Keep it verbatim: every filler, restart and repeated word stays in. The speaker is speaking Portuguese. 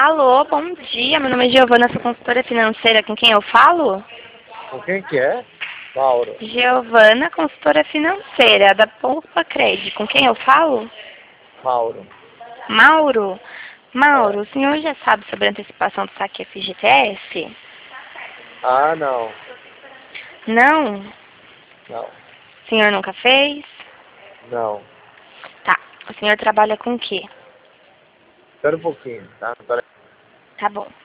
Alô, bom dia. Meu nome é Giovana, sou consultora financeira. Com quem eu falo? Com quem que é? Mauro. Giovana, consultora financeira da Poupa Cred. Com quem eu falo? Mauro. Mauro? Mauro, É. o senhor já sabe sobre a antecipação do saque F G T S? Ah, não. Não? Não. O senhor nunca fez? Não. Tá. O senhor trabalha com o quê? Espera um pouquinho, tá? Espera. Tá bom.